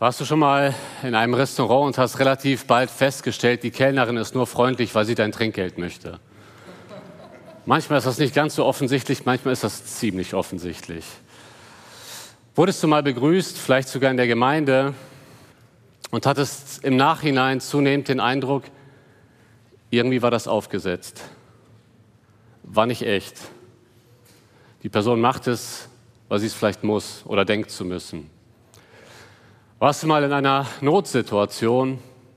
Warst du schon mal in einem Restaurant und hast relativ bald festgestellt, die Kellnerin ist nur freundlich, weil sie dein Trinkgeld möchte? Manchmal ist das nicht ganz so offensichtlich, manchmal ist das ziemlich offensichtlich. Wurdest du mal begrüßt, vielleicht sogar in der Gemeinde, und hattest im Nachhinein zunehmend den Eindruck, irgendwie war das aufgesetzt, war nicht echt. Die Person macht es, weil sie es vielleicht muss oder denkt zu müssen. Warst du mal in einer Notsituation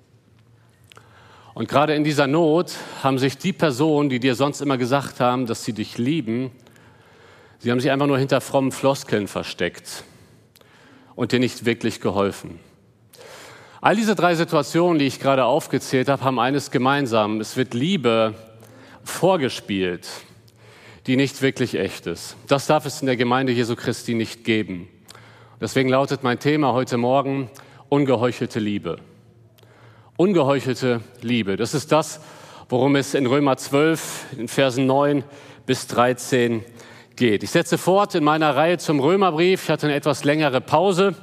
und gerade in dieser Not haben sich die Personen, die dir sonst immer gesagt haben, dass sie dich lieben, sie haben sich einfach nur hinter frommen Floskeln versteckt und dir nicht wirklich geholfen. All diese drei Situationen, die ich gerade aufgezählt habe, haben eines gemeinsam. Es wird Liebe vorgespielt, die nicht wirklich echt ist. Das darf es in der Gemeinde Jesu Christi nicht geben. Deswegen lautet mein Thema heute Morgen ungeheuchelte Liebe. Ungeheuchelte Liebe, das ist das, worum es in Römer 12, in Versen 9 bis 13 geht. Ich setze fort in meiner Reihe zum Römerbrief. Ich hatte eine etwas längere Pause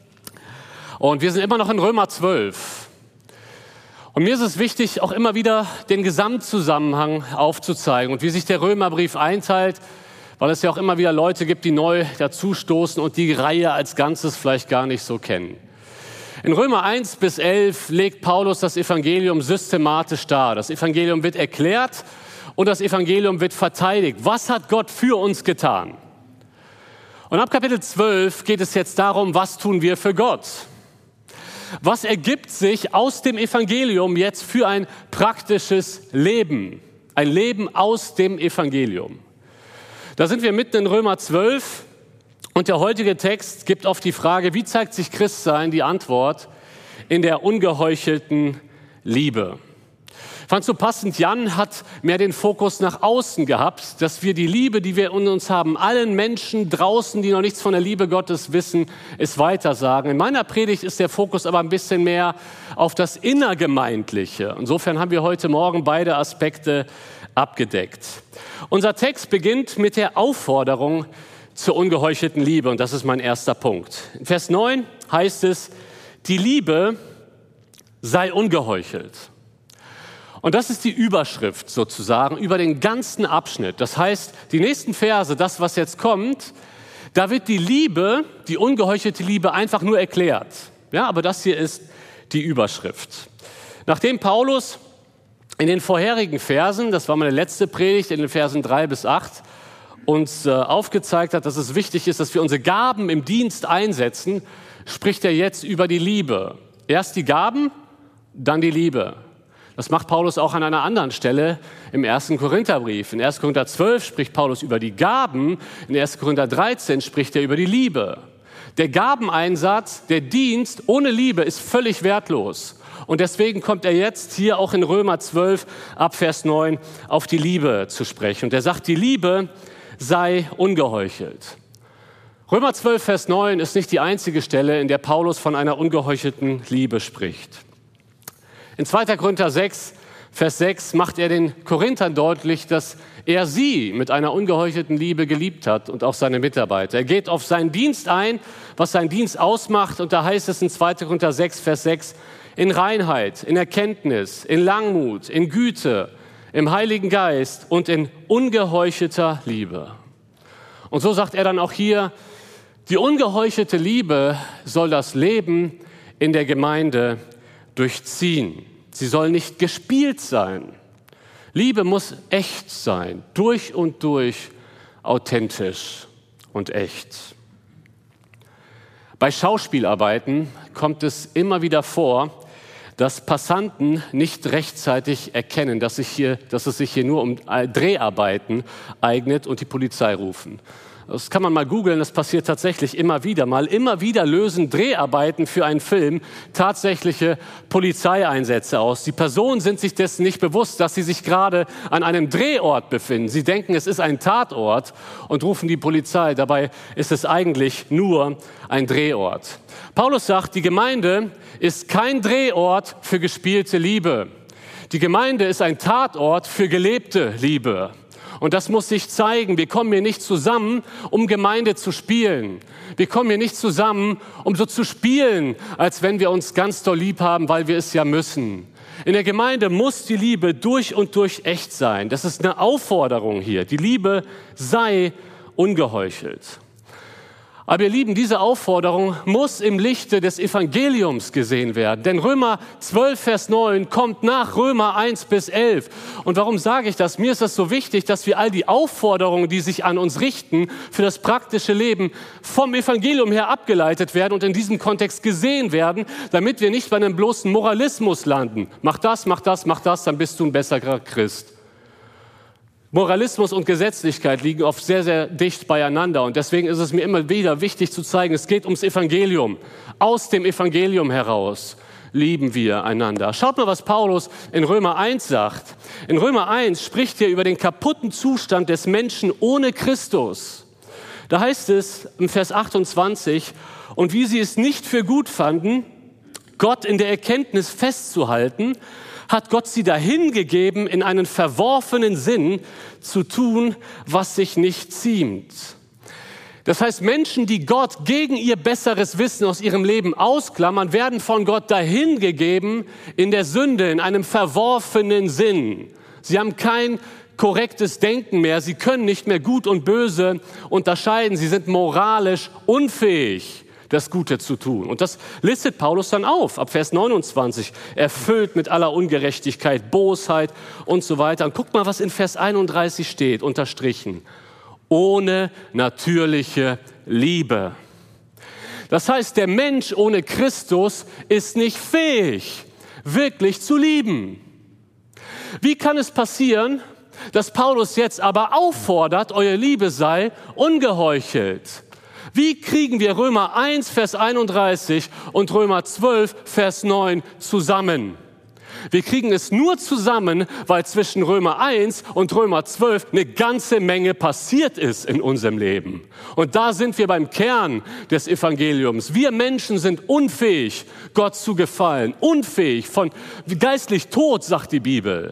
und wir sind immer noch in Römer 12. Und mir ist es wichtig, auch immer wieder den Gesamtzusammenhang aufzuzeigen und wie sich der Römerbrief einteilt, weil es ja auch immer wieder Leute gibt, die neu dazustoßen und die Reihe als Ganzes vielleicht gar nicht so kennen. In Römer 1 bis 11 legt Paulus das Evangelium systematisch dar. Das Evangelium wird erklärt und das Evangelium wird verteidigt. Was hat Gott für uns getan? Und ab Kapitel 12 geht es jetzt darum, was tun wir für Gott? Was ergibt sich aus dem Evangelium jetzt für ein praktisches Leben? Ein Leben aus dem Evangelium. Da sind wir mitten in Römer 12 und der heutige Text gibt auf die Frage, wie zeigt sich Christsein, die Antwort in der ungeheuchelten Liebe. Ich fand so passend, Jan hat mehr den Fokus nach außen gehabt, dass wir die Liebe, die wir in uns haben, allen Menschen draußen, die noch nichts von der Liebe Gottes wissen, es weitersagen. In meiner Predigt ist der Fokus aber ein bisschen mehr auf das Innergemeindliche. Insofern haben wir heute Morgen beide Aspekte abgedeckt. Unser Text beginnt mit der Aufforderung zur ungeheuchelten Liebe und das ist mein erster Punkt. In Vers 9 heißt es, die Liebe sei ungeheuchelt. Und das ist die Überschrift sozusagen über den ganzen Abschnitt. Das heißt, die nächsten Verse, das was jetzt kommt, da wird die Liebe, die ungeheuchelte Liebe einfach nur erklärt. Ja, aber das hier ist die Überschrift. Nachdem Paulus in den vorherigen Versen, das war meine letzte Predigt, in den Versen 3 bis 8, uns aufgezeigt hat, dass es wichtig ist, dass wir unsere Gaben im Dienst einsetzen, spricht er jetzt über die Liebe. Erst die Gaben, dann die Liebe. Das macht Paulus auch an einer anderen Stelle im 1. Korintherbrief. In 1. Korinther 12 spricht Paulus über die Gaben, in 1. Korinther 13 spricht er über die Liebe. Der Gabeneinsatz, der Dienst ohne Liebe ist völlig wertlos. Und deswegen kommt er jetzt hier auch in Römer 12 ab Vers 9 auf die Liebe zu sprechen. Und er sagt, die Liebe sei ungeheuchelt. Römer 12, Vers 9 ist nicht die einzige Stelle, in der Paulus von einer ungeheuchelten Liebe spricht. In 2. Korinther 6, Vers 6 macht er den Korinthern deutlich, dass er sie mit einer ungeheuchelten Liebe geliebt hat und auch seine Mitarbeiter. Er geht auf seinen Dienst ein, was seinen Dienst ausmacht. Und da heißt es in 2. Korinther 6, Vers 6, in Reinheit, in Erkenntnis, in Langmut, in Güte, im Heiligen Geist und in ungeheuchelter Liebe. Und so sagt er dann auch hier, die ungeheuchelte Liebe soll das Leben in der Gemeinde durchziehen. Sie soll nicht gespielt sein. Liebe muss echt sein, durch und durch authentisch und echt. Bei Schauspielarbeiten kommt es immer wieder vor, dass Passanten nicht rechtzeitig erkennen, dass es sich hier nur um Dreharbeiten eignet und die Polizei rufen. Das kann man mal googeln, das passiert tatsächlich immer wieder mal. Immer wieder lösen Dreharbeiten für einen Film tatsächliche Polizeieinsätze aus. Die Personen sind sich dessen nicht bewusst, dass sie sich gerade an einem Drehort befinden. Sie denken, es ist ein Tatort und rufen die Polizei. Dabei ist es eigentlich nur ein Drehort. Paulus sagt, die Gemeinde ist kein Drehort für gespielte Liebe. Die Gemeinde ist ein Tatort für gelebte Liebe. Und das muss sich zeigen. Wir kommen hier nicht zusammen, um Gemeinde zu spielen. Wir kommen hier nicht zusammen, um so zu spielen, als wenn wir uns ganz doll lieb haben, weil wir es ja müssen. In der Gemeinde muss die Liebe durch und durch echt sein. Das ist eine Aufforderung hier. Die Liebe sei ungeheuchelt. Aber ihr Lieben, diese Aufforderung muss im Lichte des Evangeliums gesehen werden. Denn Römer 12, Vers 9 kommt nach Römer 1 bis 11. Und warum sage ich das? Mir ist das so wichtig, dass wir all die Aufforderungen, die sich an uns richten, für das praktische Leben vom Evangelium her abgeleitet werden und in diesem Kontext gesehen werden, damit wir nicht bei einem bloßen Moralismus landen. Mach das, mach das, mach das, dann bist du ein besserer Christ. Moralismus und Gesetzlichkeit liegen oft sehr, sehr dicht beieinander. Und deswegen ist es mir immer wieder wichtig zu zeigen, es geht ums Evangelium. Aus dem Evangelium heraus lieben wir einander. Schaut mal, was Paulus in Römer 1 sagt. In Römer 1 spricht er über den kaputten Zustand des Menschen ohne Christus. Da heißt es im Vers 28, und wie sie es nicht für gut fanden, Gott in der Erkenntnis festzuhalten, hat Gott sie dahingegeben, in einen verworfenen Sinn zu tun, was sich nicht ziemt. Das heißt, Menschen, die Gott gegen ihr besseres Wissen aus ihrem Leben ausklammern, werden von Gott dahingegeben in der Sünde, in einem verworfenen Sinn. Sie haben kein korrektes Denken mehr, sie können nicht mehr Gut und Böse unterscheiden, sie sind moralisch unfähig, das Gute zu tun. Und das listet Paulus dann auf, ab Vers 29, erfüllt mit aller Ungerechtigkeit, Bosheit und so weiter. Und guckt mal, was in Vers 31 steht, unterstrichen. Ohne natürliche Liebe. Das heißt, der Mensch ohne Christus ist nicht fähig, wirklich zu lieben. Wie kann es passieren, dass Paulus jetzt aber auffordert, eure Liebe sei ungeheuchelt? Wie kriegen wir Römer 1, Vers 31 und Römer 12, Vers 9 zusammen? Wir kriegen es nur zusammen, weil zwischen Römer 1 und Römer 12 eine ganze Menge passiert ist in unserem Leben. Und da sind wir beim Kern des Evangeliums. Wir Menschen sind unfähig, Gott zu gefallen, unfähig, geistlich tot, sagt die Bibel.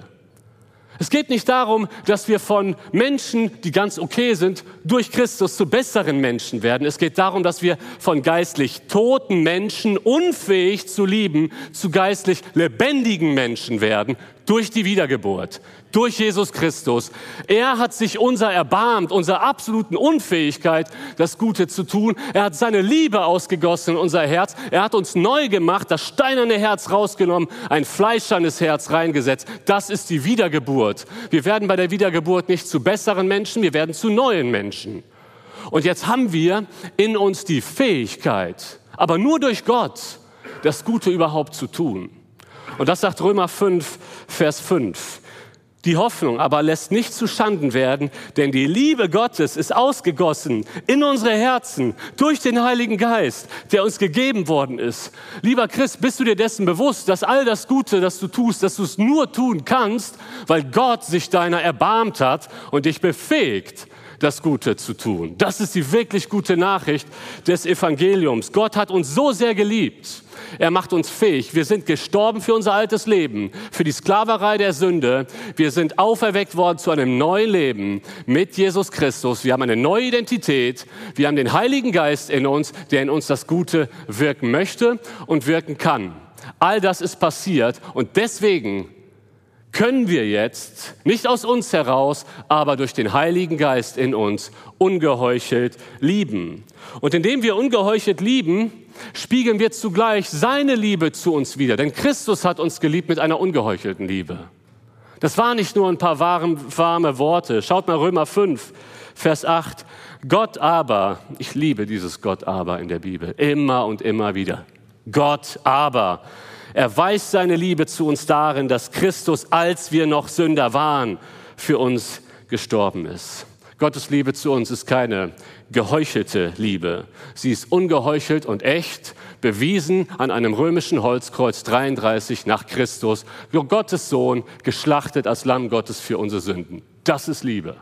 Es geht nicht darum, dass wir von Menschen, die ganz okay sind, durch Christus zu besseren Menschen werden. Es geht darum, dass wir von geistlich toten Menschen, unfähig zu lieben, zu geistlich lebendigen Menschen werden, durch die Wiedergeburt, durch Jesus Christus. Er hat sich unser erbarmt, unserer absoluten Unfähigkeit, das Gute zu tun. Er hat seine Liebe ausgegossen in unser Herz. Er hat uns neu gemacht, das steinerne Herz rausgenommen, ein fleischernes Herz reingesetzt. Das ist die Wiedergeburt. Wir werden bei der Wiedergeburt nicht zu besseren Menschen, wir werden zu neuen Menschen. Und jetzt haben wir in uns die Fähigkeit, aber nur durch Gott, das Gute überhaupt zu tun. Und das sagt Römer 5, Vers 5. Die Hoffnung aber lässt nicht zu Schanden werden, denn die Liebe Gottes ist ausgegossen in unsere Herzen durch den Heiligen Geist, der uns gegeben worden ist. Lieber Christ, bist du dir dessen bewusst, dass all das Gute, das du tust, dass du es nur tun kannst, weil Gott sich deiner erbarmt hat und dich befähigt, das Gute zu tun? Das ist die wirklich gute Nachricht des Evangeliums. Gott hat uns so sehr geliebt. Er macht uns fähig. Wir sind gestorben für unser altes Leben, für die Sklaverei der Sünde. Wir sind auferweckt worden zu einem neuen Leben mit Jesus Christus. Wir haben eine neue Identität. Wir haben den Heiligen Geist in uns, der in uns das Gute wirken möchte und wirken kann. All das ist passiert und deswegen können wir jetzt, nicht aus uns heraus, aber durch den Heiligen Geist in uns, ungeheuchelt lieben. Und indem wir ungeheuchelt lieben, spiegeln wir zugleich seine Liebe zu uns wider. Denn Christus hat uns geliebt mit einer ungeheuchelten Liebe. Das waren nicht nur ein paar warme Worte. Schaut mal Römer 5, Vers 8. Gott aber, ich liebe dieses Gott aber in der Bibel, immer und immer wieder. Gott aber erweist seine Liebe zu uns darin, dass Christus, als wir noch Sünder waren, für uns gestorben ist. Gottes Liebe zu uns ist keine geheuchelte Liebe. Sie ist ungeheuchelt und echt, bewiesen an einem römischen Holzkreuz 33 nach Christus. Gottes Sohn, geschlachtet als Lamm Gottes für unsere Sünden. Das ist Liebe.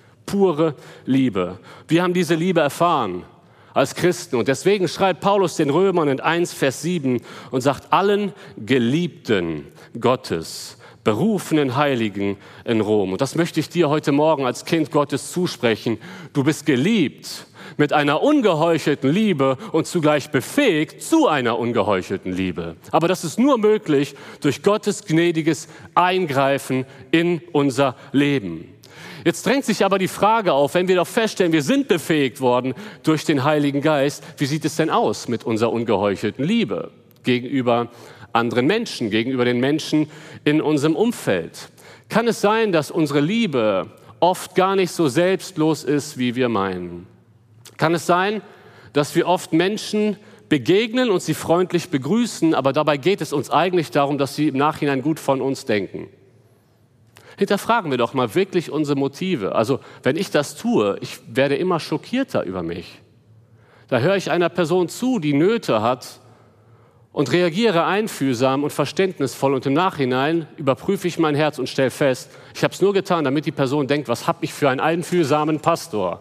Pure Liebe. Wir haben diese Liebe erfahren als Christen. Und deswegen schreibt Paulus den Römern in 1, Vers 7 und sagt, allen Geliebten Gottes berufenen Heiligen in Rom. Und das möchte ich dir heute Morgen als Kind Gottes zusprechen. Du bist geliebt mit einer ungeheuchelten Liebe und zugleich befähigt zu einer ungeheuchelten Liebe. Aber das ist nur möglich durch Gottes gnädiges Eingreifen in unser Leben. Jetzt drängt sich aber die Frage auf, wenn wir doch feststellen, wir sind befähigt worden durch den Heiligen Geist, wie sieht es denn aus mit unserer ungeheuchelten Liebe gegenüber anderen Menschen, gegenüber den Menschen in unserem Umfeld? Kann es sein, dass unsere Liebe oft gar nicht so selbstlos ist, wie wir meinen? Kann es sein, dass wir oft Menschen begegnen und sie freundlich begrüßen, aber dabei geht es uns eigentlich darum, dass sie im Nachhinein gut von uns denken? Hinterfragen wir doch mal wirklich unsere Motive. Also wenn ich das tue, ich werde immer schockierter über mich. Da höre ich einer Person zu, die Nöte hat und reagiere einfühlsam und verständnisvoll und im Nachhinein überprüfe ich mein Herz und stelle fest, ich habe es nur getan, damit die Person denkt, was habe ich für einen einfühlsamen Pastor?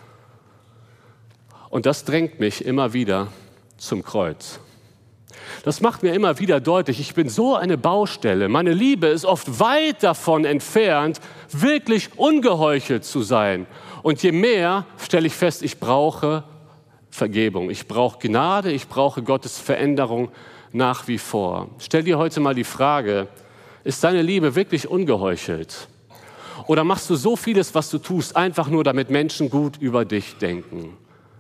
Und das drängt mich immer wieder zum Kreuz. Das macht mir immer wieder deutlich, ich bin so eine Baustelle. Meine Liebe ist oft weit davon entfernt, wirklich ungeheuchelt zu sein. Und je mehr stelle ich fest, ich brauche Vergebung, ich brauche Gnade, ich brauche Gottes Veränderung nach wie vor. Stell dir heute mal die Frage, ist deine Liebe wirklich ungeheuchelt? Oder machst du so vieles, was du tust, einfach nur, damit Menschen gut über dich denken?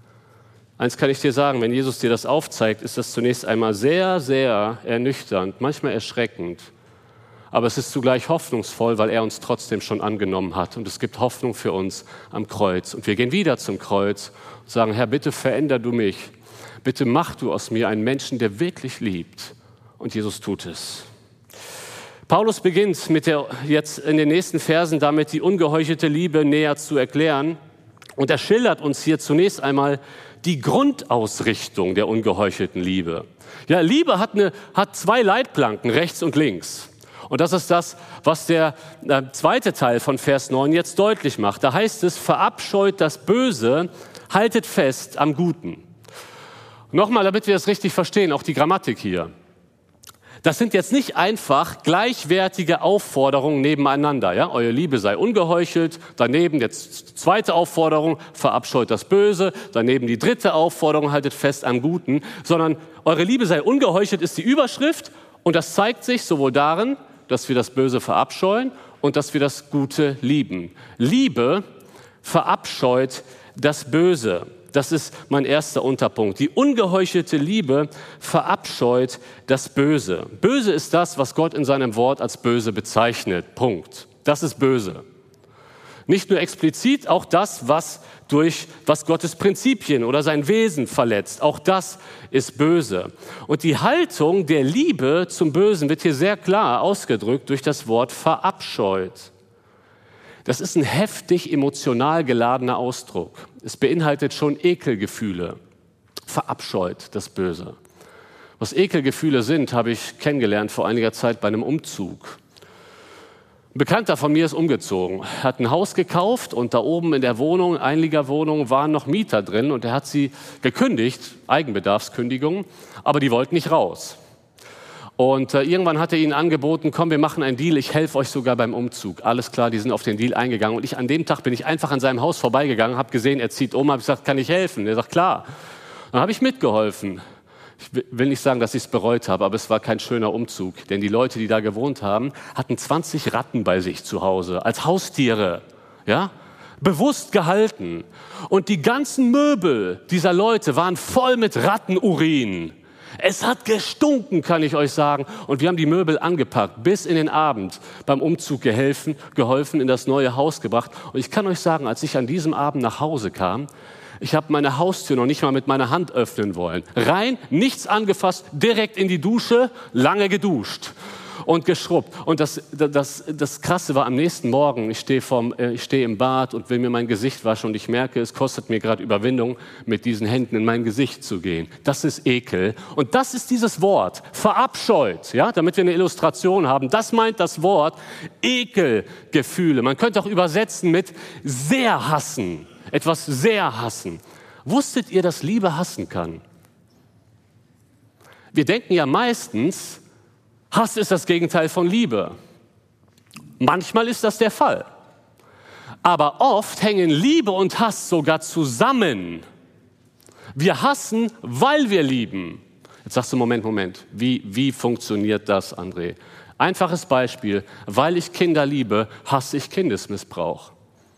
Eins kann ich dir sagen, wenn Jesus dir das aufzeigt, ist das zunächst einmal sehr, sehr ernüchternd, manchmal erschreckend. Aber es ist zugleich hoffnungsvoll, weil er uns trotzdem schon angenommen hat. Und es gibt Hoffnung für uns am Kreuz. Und wir gehen wieder zum Kreuz und sagen, Herr, bitte veränder du mich. Bitte mach du aus mir einen Menschen, der wirklich liebt. Und Jesus tut es. Paulus beginnt jetzt in den nächsten Versen damit, die ungeheuchelte Liebe näher zu erklären. Und er schildert uns hier zunächst einmal die Grundausrichtung der ungeheuchelten Liebe. Ja, Liebe hat zwei Leitplanken, rechts und links. Und das ist das, was der zweite Teil von Vers 9 jetzt deutlich macht. Da heißt es, verabscheut das Böse, haltet fest am Guten. Nochmal, damit wir das richtig verstehen, auch die Grammatik hier. Das sind jetzt nicht einfach gleichwertige Aufforderungen nebeneinander. Ja? Eure Liebe sei ungeheuchelt, daneben jetzt zweite Aufforderung, verabscheut das Böse, daneben die dritte Aufforderung, haltet fest am Guten, sondern eure Liebe sei ungeheuchelt ist die Überschrift und das zeigt sich sowohl darin, dass wir das Böse verabscheuen und dass wir das Gute lieben. Liebe verabscheut das Böse. Das ist mein erster Unterpunkt. Die ungeheuchelte Liebe verabscheut das Böse. Böse ist das, was Gott in seinem Wort als böse bezeichnet. Punkt. Das ist böse. Nicht nur explizit, auch das, was Gottes Prinzipien oder sein Wesen verletzt. Auch das ist böse. Und die Haltung der Liebe zum Bösen wird hier sehr klar ausgedrückt durch das Wort verabscheut. Das ist ein heftig emotional geladener Ausdruck. Es beinhaltet schon Ekelgefühle. Verabscheut das Böse. Was Ekelgefühle sind, habe ich kennengelernt vor einiger Zeit bei einem Umzug. Ein Bekannter von mir ist umgezogen, hat ein Haus gekauft und da oben in der Wohnung, Einliegerwohnung, waren noch Mieter drin und er hat sie gekündigt, Eigenbedarfskündigung, aber die wollten nicht raus. Und irgendwann hat er ihnen angeboten, komm, wir machen einen Deal, ich helfe euch sogar beim Umzug. Alles klar, die sind auf den Deal eingegangen. Und an dem Tag bin ich einfach an seinem Haus vorbeigegangen, habe gesehen, er zieht um, habe gesagt, kann ich helfen? Er sagt, klar. Dann habe ich mitgeholfen. Ich will nicht sagen, dass ich es bereut habe, aber es war kein schöner Umzug. Denn die Leute, die da gewohnt haben, hatten 20 Ratten bei sich zu Hause, als Haustiere. Ja? Bewusst gehalten. Und die ganzen Möbel dieser Leute waren voll mit Rattenurin. Es hat gestunken, kann ich euch sagen. Und wir haben die Möbel angepackt, bis in den Abend beim Umzug geholfen, in das neue Haus gebracht. Und ich kann euch sagen, als ich an diesem Abend nach Hause kam, ich habe meine Haustür noch nicht mal mit meiner Hand öffnen wollen. Rein, nichts angefasst, direkt in die Dusche, lange geduscht und geschrubbt. Und das Krasse war am nächsten Morgen, ich stehe im Bad und will mir mein Gesicht waschen und ich merke, es kostet mir gerade Überwindung, mit diesen Händen in mein Gesicht zu gehen. Das ist Ekel. Und das ist dieses Wort, verabscheut, ja, damit wir eine Illustration haben. Das meint das Wort Ekelgefühle. Man könnte auch übersetzen mit sehr hassen, etwas sehr hassen. Wusstet ihr, dass Liebe hassen kann? Wir denken ja meistens, Hass ist das Gegenteil von Liebe. Manchmal ist das der Fall. Aber oft hängen Liebe und Hass sogar zusammen. Wir hassen, weil wir lieben. Jetzt sagst du, Moment, wie funktioniert das, André? Einfaches Beispiel, weil ich Kinder liebe, hasse ich Kindesmissbrauch.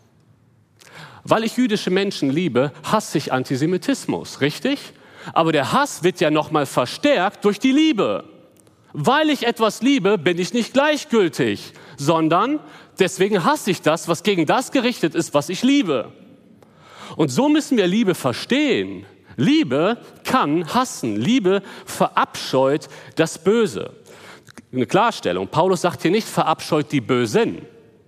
Weil ich jüdische Menschen liebe, hasse ich Antisemitismus, richtig? Aber der Hass wird ja nochmal verstärkt durch die Liebe. Weil ich etwas liebe, bin ich nicht gleichgültig, sondern deswegen hasse ich das, was gegen das gerichtet ist, was ich liebe. Und so müssen wir Liebe verstehen. Liebe kann hassen. Liebe verabscheut das Böse. Eine Klarstellung. Paulus sagt hier nicht, verabscheut die Bösen.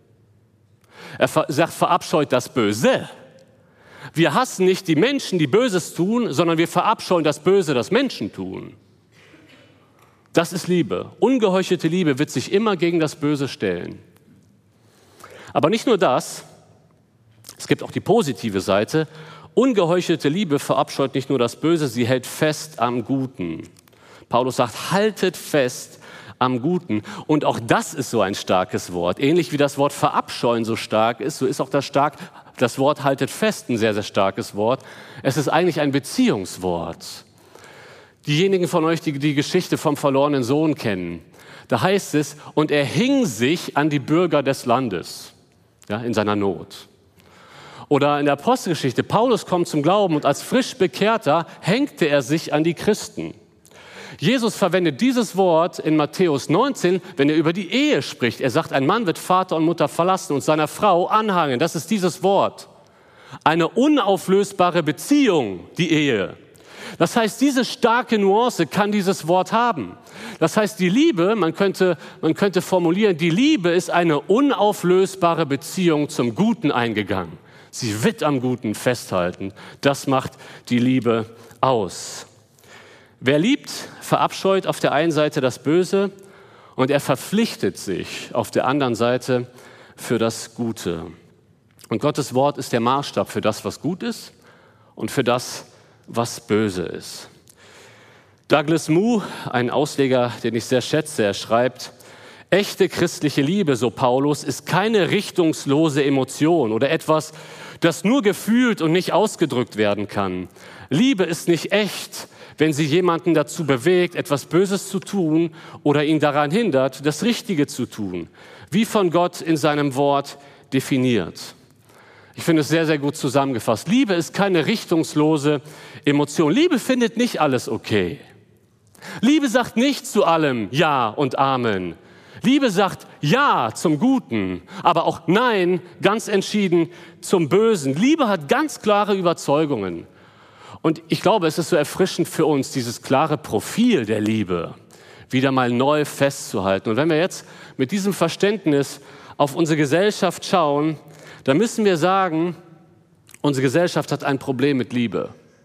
Er sagt, verabscheut das Böse. Wir hassen nicht die Menschen, die Böses tun, sondern wir verabscheuen das Böse, das Menschen tun. Das ist Liebe. Ungeheuchelte Liebe wird sich immer gegen das Böse stellen. Aber nicht nur das, es gibt auch die positive Seite. Ungeheuchelte Liebe verabscheut nicht nur das Böse, sie hält fest am Guten. Paulus sagt, haltet fest am Guten. Und auch das ist so ein starkes Wort. Ähnlich wie das Wort verabscheuen so stark ist, so ist auch das Wort haltet fest ein sehr, sehr starkes Wort. Es ist eigentlich ein Beziehungswort. Diejenigen von euch, die die Geschichte vom verlorenen Sohn kennen, da heißt es, und er hing sich an die Bürger des Landes, ja, in seiner Not. Oder in der Apostelgeschichte, Paulus kommt zum Glauben und als frisch Bekehrter hängte er sich an die Christen. Jesus verwendet dieses Wort in Matthäus 19, wenn er über die Ehe spricht. Er sagt, ein Mann wird Vater und Mutter verlassen und seiner Frau anhangen. Das ist dieses Wort. Eine unauflösbare Beziehung, die Ehe. Das heißt, diese starke Nuance kann dieses Wort haben. Das heißt, die Liebe, man könnte formulieren, die Liebe ist eine unauflösbare Beziehung zum Guten eingegangen. Sie wird am Guten festhalten. Das macht die Liebe aus. Wer liebt, verabscheut auf der einen Seite das Böse und er verpflichtet sich auf der anderen Seite für das Gute. Und Gottes Wort ist der Maßstab für das, was gut ist und für das, was böse ist. Douglas Moo, ein Ausleger, den ich sehr schätze, er schreibt, echte christliche Liebe, so Paulus, ist keine richtungslose Emotion oder etwas, das nur gefühlt und nicht ausgedrückt werden kann. Liebe ist nicht echt, wenn sie jemanden dazu bewegt, etwas Böses zu tun oder ihn daran hindert, das Richtige zu tun, wie von Gott in seinem Wort definiert. Ich finde es sehr, sehr gut zusammengefasst. Liebe ist keine richtungslose Emotion. Liebe findet nicht alles okay. Liebe sagt nicht zu allem Ja und Amen. Liebe sagt Ja zum Guten, aber auch Nein ganz entschieden zum Bösen. Liebe hat ganz klare Überzeugungen. Und ich glaube, es ist so erfrischend für uns, dieses klare Profil der Liebe wieder mal neu festzuhalten. Und wenn wir jetzt mit diesem Verständnis auf unsere Gesellschaft schauen, dann müssen wir sagen, unsere Gesellschaft hat ein Problem mit Liebe.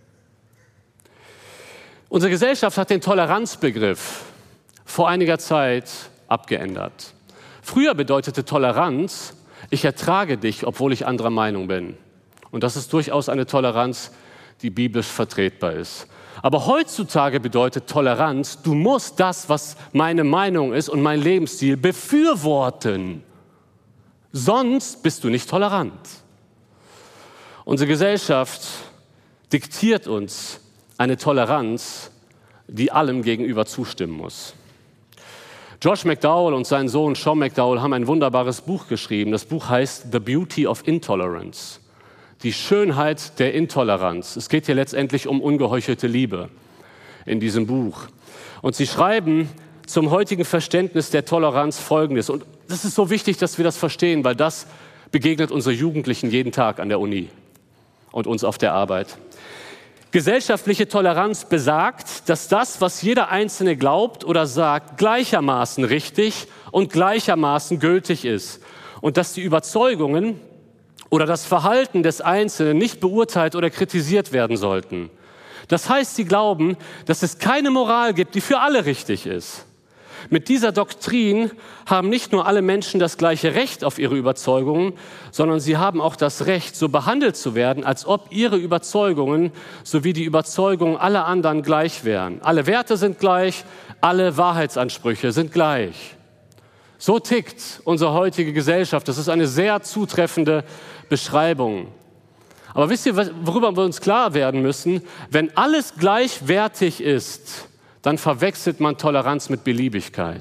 Unsere Gesellschaft hat den Toleranzbegriff vor einiger Zeit abgeändert. Früher bedeutete Toleranz, ich ertrage dich, obwohl ich anderer Meinung bin. Und das ist durchaus eine Toleranz, die biblisch vertretbar ist. Aber heutzutage bedeutet Toleranz, du musst das, was meine Meinung ist und mein Lebensstil, befürworten. Sonst bist du nicht tolerant. Unsere Gesellschaft diktiert uns eine Toleranz, die allem gegenüber zustimmen muss. Josh McDowell und sein Sohn Sean McDowell haben ein wunderbares Buch geschrieben. Das Buch heißt The Beauty of Intolerance. Die Schönheit der Intoleranz. Es geht hier letztendlich um ungeheuchelte Liebe in diesem Buch. Und sie schreiben zum heutigen Verständnis der Toleranz Folgendes. Und das ist so wichtig, dass wir das verstehen, weil das begegnet unsere Jugendlichen jeden Tag an der Uni und uns auf der Arbeit. Gesellschaftliche Toleranz besagt, dass das, was jeder Einzelne glaubt oder sagt, gleichermaßen richtig und gleichermaßen gültig ist. Und dass die Überzeugungen oder das Verhalten des Einzelnen nicht beurteilt oder kritisiert werden sollten. Das heißt, sie glauben, dass es keine Moral gibt, die für alle richtig ist. Mit dieser Doktrin haben nicht nur alle Menschen das gleiche Recht auf ihre Überzeugungen, sondern sie haben auch das Recht, so behandelt zu werden, als ob ihre Überzeugungen sowie die Überzeugungen aller anderen gleich wären. Alle Werte sind gleich, alle Wahrheitsansprüche sind gleich. So tickt unsere heutige Gesellschaft. Das ist eine sehr zutreffende Beschreibung. Aber wisst ihr, worüber wir uns klar werden müssen? Wenn alles gleichwertig ist, dann verwechselt man Toleranz mit Beliebigkeit.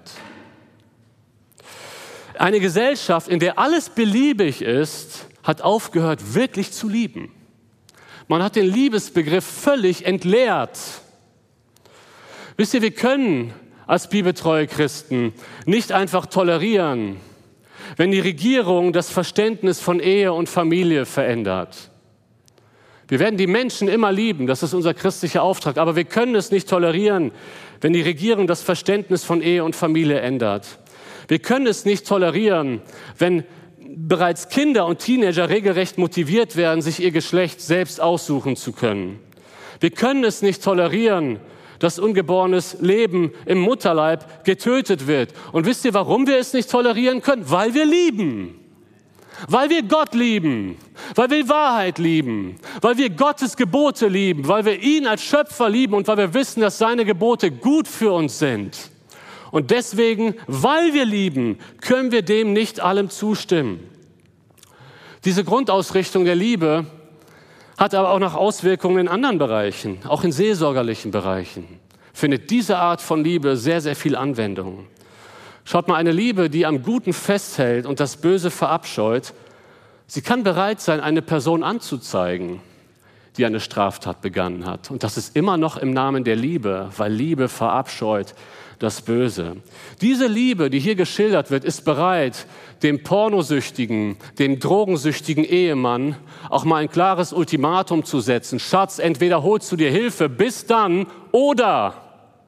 Eine Gesellschaft, in der alles beliebig ist, hat aufgehört, wirklich zu lieben. Man hat den Liebesbegriff völlig entleert. Wisst ihr, wir können als bibeltreue Christen nicht einfach tolerieren, wenn die Regierung das Verständnis von Ehe und Familie verändert. Wir werden die Menschen immer lieben, das ist unser christlicher Auftrag, aber wir können es nicht tolerieren, wenn die Regierung das Verständnis von Ehe und Familie ändert. Wir können es nicht tolerieren, wenn bereits Kinder und Teenager regelrecht motiviert werden, sich ihr Geschlecht selbst aussuchen zu können. Wir können es nicht tolerieren, dass ungeborenes Leben im Mutterleib getötet wird. Und wisst ihr, warum wir es nicht tolerieren können? Weil wir lieben. Weil wir Gott lieben. Weil wir Wahrheit lieben. Weil wir Gottes Gebote lieben. Weil wir ihn als Schöpfer lieben und weil wir wissen, dass seine Gebote gut für uns sind. Und deswegen, weil wir lieben, können wir dem nicht allem zustimmen. Diese Grundausrichtung der Liebe hat aber auch noch Auswirkungen in anderen Bereichen, auch in seelsorgerlichen Bereichen. Findet diese Art von Liebe sehr, sehr viel Anwendung. Schaut mal, eine Liebe, die am Guten festhält und das Böse verabscheut, sie kann bereit sein, eine Person anzuzeigen, die eine Straftat begangen hat. Und das ist immer noch im Namen der Liebe, weil Liebe verabscheut das Böse. Diese Liebe, die hier geschildert wird, ist bereit, dem pornosüchtigen, dem drogensüchtigen Ehemann auch mal ein klares Ultimatum zu setzen. Schatz, entweder holst du dir Hilfe bis dann oder.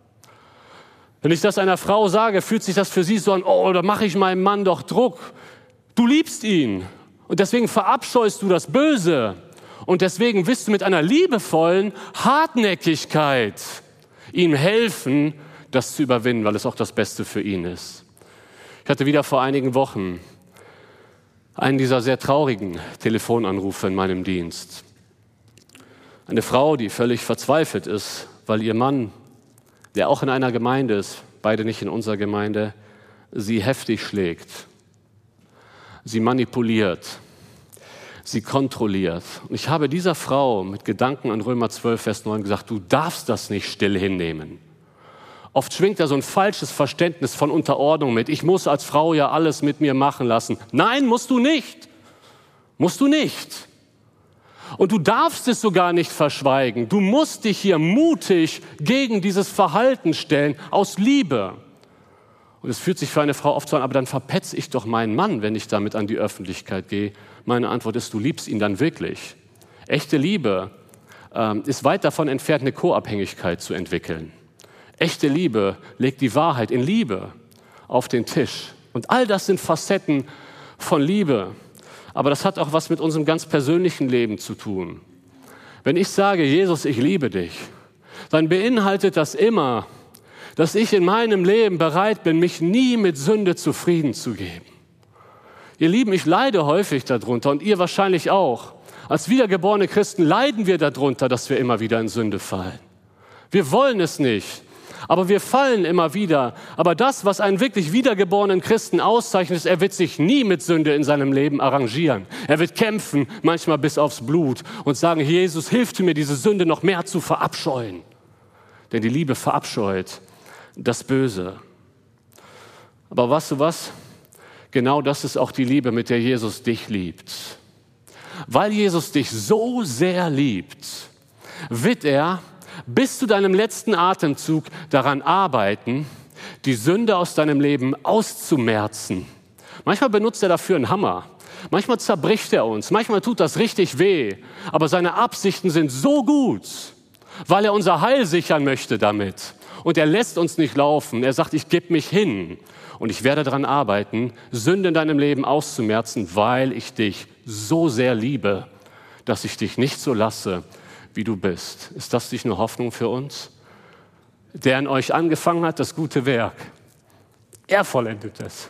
Wenn ich das einer Frau sage, fühlt sich das für sie so an, oh, da mache ich meinem Mann doch Druck. Du liebst ihn und deswegen verabscheust du das Böse. Und deswegen willst du mit einer liebevollen Hartnäckigkeit ihm helfen, das zu überwinden, weil es auch das Beste für ihn ist. Ich hatte wieder vor einigen Wochen einen dieser sehr traurigen Telefonanrufe in meinem Dienst. Eine Frau, die völlig verzweifelt ist, weil ihr Mann, der auch in einer Gemeinde ist, beide nicht in unserer Gemeinde, sie heftig schlägt. Sie manipuliert. Sie kontrolliert. Und ich habe dieser Frau mit Gedanken an Römer 12, Vers 9 gesagt, du darfst das nicht still hinnehmen. Oft schwingt da so ein falsches Verständnis von Unterordnung mit. Ich muss als Frau ja alles mit mir machen lassen. Nein, musst du nicht. Musst du nicht. Und du darfst es sogar nicht verschweigen. Du musst dich hier mutig gegen dieses Verhalten stellen, aus Liebe. Und es fühlt sich für eine Frau oft so an, aber dann verpetze ich doch meinen Mann, wenn ich damit an die Öffentlichkeit gehe. Meine Antwort ist, du liebst ihn dann wirklich. Echte Liebe ist weit davon entfernt, eine Co-Abhängigkeit zu entwickeln. Echte Liebe legt die Wahrheit in Liebe auf den Tisch. Und all das sind Facetten von Liebe. Aber das hat auch was mit unserem ganz persönlichen Leben zu tun. Wenn ich sage, Jesus, ich liebe dich, dann beinhaltet das immer, dass ich in meinem Leben bereit bin, mich nie mit Sünde zufrieden zu geben. Ihr Lieben, ich leide häufig darunter und ihr wahrscheinlich auch. Als wiedergeborene Christen leiden wir darunter, dass wir immer wieder in Sünde fallen. Wir wollen es nicht. Aber wir fallen immer wieder. Aber das, was einen wirklich wiedergeborenen Christen auszeichnet, ist, er wird sich nie mit Sünde in seinem Leben arrangieren. Er wird kämpfen, manchmal bis aufs Blut und sagen, Jesus, hilf mir, diese Sünde noch mehr zu verabscheuen. Denn die Liebe verabscheut das Böse. Aber weißt du was? Genau das ist auch die Liebe, mit der Jesus dich liebt. Weil Jesus dich so sehr liebt, wird er bis zu deinem letzten Atemzug daran arbeiten, die Sünde aus deinem Leben auszumerzen. Manchmal benutzt er dafür einen Hammer. Manchmal zerbricht er uns. Manchmal tut das richtig weh. Aber seine Absichten sind so gut, weil er unser Heil sichern möchte damit. Und er lässt uns nicht laufen. Er sagt, ich gebe mich hin. Und ich werde daran arbeiten, Sünde in deinem Leben auszumerzen, weil ich dich so sehr liebe, dass ich dich nicht so lasse, wie du bist. Ist das nicht eine Hoffnung für uns? Der an euch angefangen hat, das gute Werk. Er vollendet es.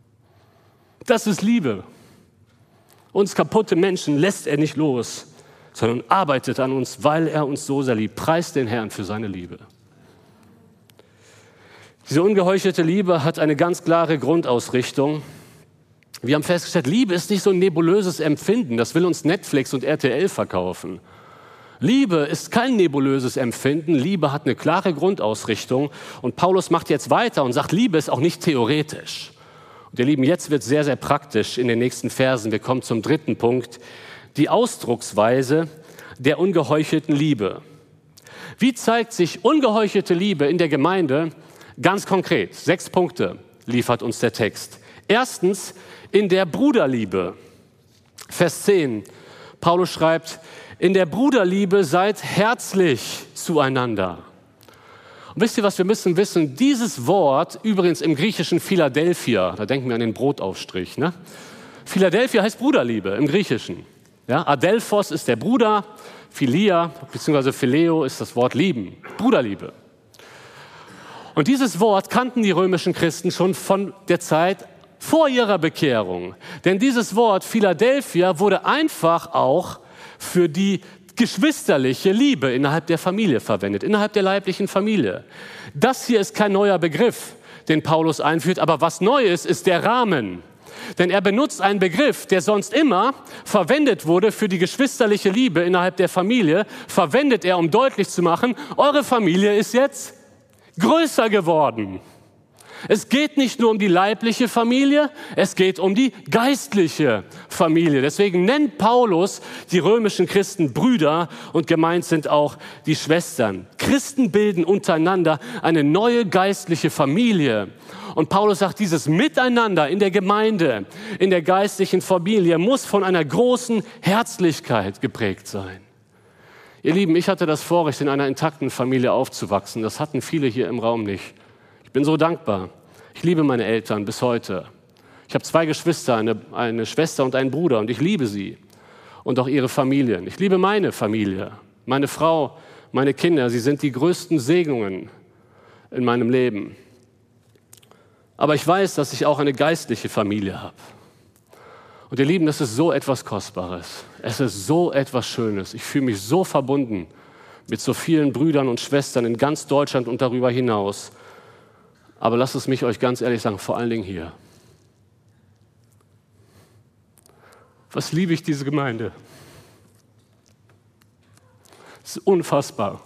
Das ist Liebe. Uns kaputte Menschen lässt er nicht los, sondern arbeitet an uns, weil er uns so sehr liebt. Preist den Herrn für seine Liebe. Diese ungeheuchelte Liebe hat eine ganz klare Grundausrichtung. Wir haben festgestellt, Liebe ist nicht so ein nebulöses Empfinden, das will uns Netflix und RTL verkaufen. Liebe ist kein nebulöses Empfinden, Liebe hat eine klare Grundausrichtung. Und Paulus macht jetzt weiter und sagt, Liebe ist auch nicht theoretisch. Und ihr Lieben, jetzt wird es sehr, sehr praktisch in den nächsten Versen. Wir kommen zum dritten Punkt, die Ausdrucksweise der ungeheuchelten Liebe. Wie zeigt sich ungeheuchelte Liebe in der Gemeinde? Ganz konkret, 6 Punkte liefert uns der Text. Erstens, in der Bruderliebe. Vers 10, Paulus schreibt, in der Bruderliebe seid herzlich zueinander. Und wisst ihr, was wir müssen wissen? Dieses Wort, übrigens im Griechischen Philadelphia, da denken wir an den Brotaufstrich, ne? Philadelphia heißt Bruderliebe im Griechischen. Ja? Adelphos ist der Bruder, Philia bzw. Phileo ist das Wort lieben, Bruderliebe. Und dieses Wort kannten die römischen Christen schon von der Zeit vor ihrer Bekehrung. Denn dieses Wort Philadelphia wurde einfach auch für die geschwisterliche Liebe innerhalb der Familie verwendet, innerhalb der leiblichen Familie. Das hier ist kein neuer Begriff, den Paulus einführt, aber was neu ist der Rahmen. Denn er benutzt einen Begriff, der sonst immer verwendet wurde für die geschwisterliche Liebe innerhalb der Familie, verwendet er, um deutlich zu machen, eure Familie ist jetzt größer geworden. Es geht nicht nur um die leibliche Familie, es geht um die geistliche Familie. Deswegen nennt Paulus die römischen Christen Brüder und gemeint sind auch die Schwestern. Christen bilden untereinander eine neue geistliche Familie. Und Paulus sagt, dieses Miteinander in der Gemeinde, in der geistlichen Familie muss von einer großen Herzlichkeit geprägt sein. Ihr Lieben, ich hatte das Vorrecht, in einer intakten Familie aufzuwachsen. Das hatten viele hier im Raum nicht. Ich bin so dankbar. Ich liebe meine Eltern bis heute. Ich habe 2 Geschwister, eine Schwester und einen Bruder und ich liebe sie und auch ihre Familien. Ich liebe meine Familie, meine Frau, meine Kinder. Sie sind die größten Segnungen in meinem Leben. Aber ich weiß, dass ich auch eine geistliche Familie habe. Und ihr Lieben, das ist so etwas Kostbares. Es ist so etwas Schönes. Ich fühle mich so verbunden mit so vielen Brüdern und Schwestern in ganz Deutschland und darüber hinaus. Aber lasst es mich euch ganz ehrlich sagen, vor allen Dingen hier. Was liebe ich diese Gemeinde? Es ist unfassbar.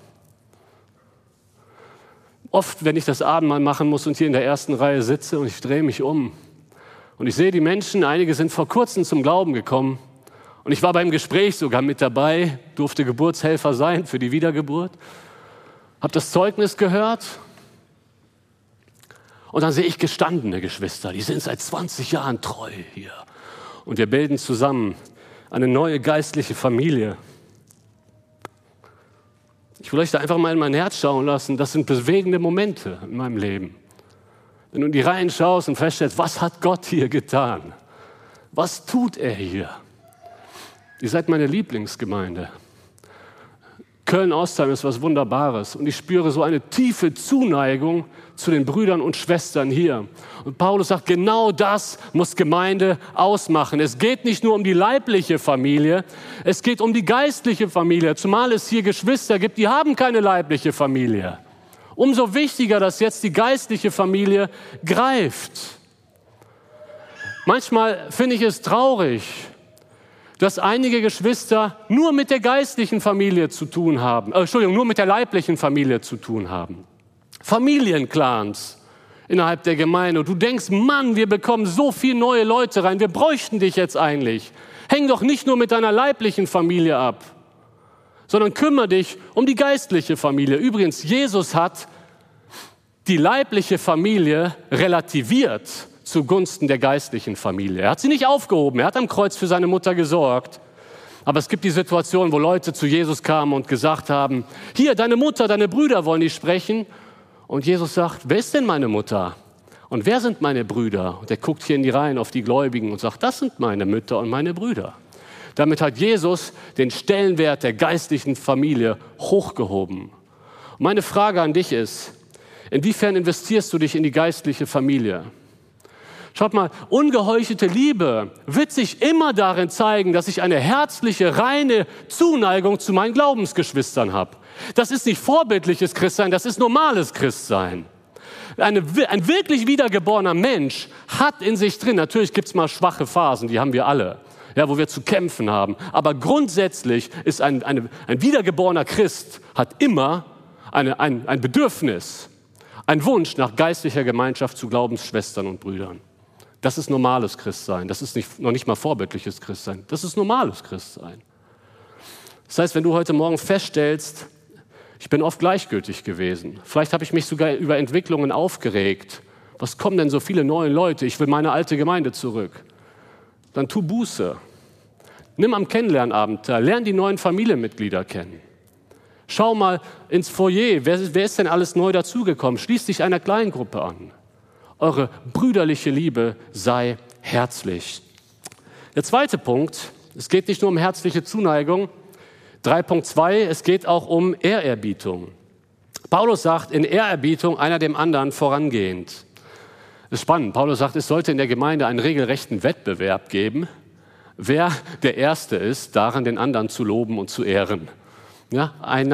Oft, wenn ich das Abendmahl machen muss und hier in der ersten Reihe sitze und ich drehe mich um und ich sehe die Menschen, einige sind vor kurzem zum Glauben gekommen und ich war beim Gespräch sogar mit dabei, durfte Geburtshelfer sein für die Wiedergeburt, habe das Zeugnis gehört. Und dann sehe ich gestandene Geschwister, die sind seit 20 Jahren treu hier. Und wir bilden zusammen eine neue geistliche Familie. Ich will euch da einfach mal in mein Herz schauen lassen. Das sind bewegende Momente in meinem Leben. Wenn du in die Reihen schaust und feststellst, was hat Gott hier getan? Was tut er hier? Ihr seid meine Lieblingsgemeinde. Köln-Ostheim ist was Wunderbares und ich spüre so eine tiefe Zuneigung zu den Brüdern und Schwestern hier. Und Paulus sagt, genau das muss Gemeinde ausmachen. Es geht nicht nur um die leibliche Familie, es geht um die geistliche Familie, zumal es hier Geschwister gibt, die haben keine leibliche Familie. Umso wichtiger, dass jetzt die geistliche Familie greift. Manchmal finde ich es traurig, dass einige Geschwister nur mit der geistlichen Familie zu tun haben, nur mit der leiblichen Familie zu tun haben. Familienclans innerhalb der Gemeinde. Und du denkst, Mann, wir bekommen so viele neue Leute rein, wir bräuchten dich jetzt eigentlich. Häng doch nicht nur mit deiner leiblichen Familie ab, sondern kümmere dich um die geistliche Familie. Übrigens, Jesus hat die leibliche Familie relativiert zugunsten der geistlichen Familie. Er hat sie nicht aufgehoben, er hat am Kreuz für seine Mutter gesorgt. Aber es gibt die Situation, wo Leute zu Jesus kamen und gesagt haben, hier, deine Mutter, deine Brüder wollen dich sprechen. Und Jesus sagt, wer ist denn meine Mutter? Und wer sind meine Brüder? Und er guckt hier in die Reihen auf die Gläubigen und sagt, das sind meine Mütter und meine Brüder. Damit hat Jesus den Stellenwert der geistlichen Familie hochgehoben. Und meine Frage an dich ist, inwiefern investierst du dich in die geistliche Familie? Schaut mal, ungeheuchelte Liebe wird sich immer darin zeigen, dass ich eine herzliche, reine Zuneigung zu meinen Glaubensgeschwistern habe. Das ist nicht vorbildliches Christsein, das ist normales Christsein. Ein wirklich wiedergeborener Mensch hat in sich drin, natürlich gibt es mal schwache Phasen, die haben wir alle, ja, wo wir zu kämpfen haben. Aber grundsätzlich ist ein wiedergeborener Christ hat immer ein Bedürfnis, ein Wunsch nach geistlicher Gemeinschaft zu Glaubensschwestern und Brüdern. Das ist normales Christsein. Das ist noch nicht mal vorbildliches Christsein. Das ist normales Christsein. Das heißt, wenn du heute Morgen feststellst, ich bin oft gleichgültig gewesen. Vielleicht habe ich mich sogar über Entwicklungen aufgeregt. Was kommen denn so viele neue Leute? Ich will meine alte Gemeinde zurück. Dann tu Buße. Nimm am Kennenlernabend teil. Lern die neuen Familienmitglieder kennen. Schau mal ins Foyer. Wer ist denn alles neu dazugekommen? Schließ dich einer Kleingruppe an. Eure brüderliche Liebe sei herzlich. Der zweite Punkt, es geht nicht nur um herzliche Zuneigung. 3.2, es geht auch um Ehrerbietung. Paulus sagt, in Ehrerbietung einer dem anderen vorangehend. Das ist spannend. Paulus sagt, es sollte in der Gemeinde einen regelrechten Wettbewerb geben, wer der Erste ist, darin den anderen zu loben und zu ehren. Ja,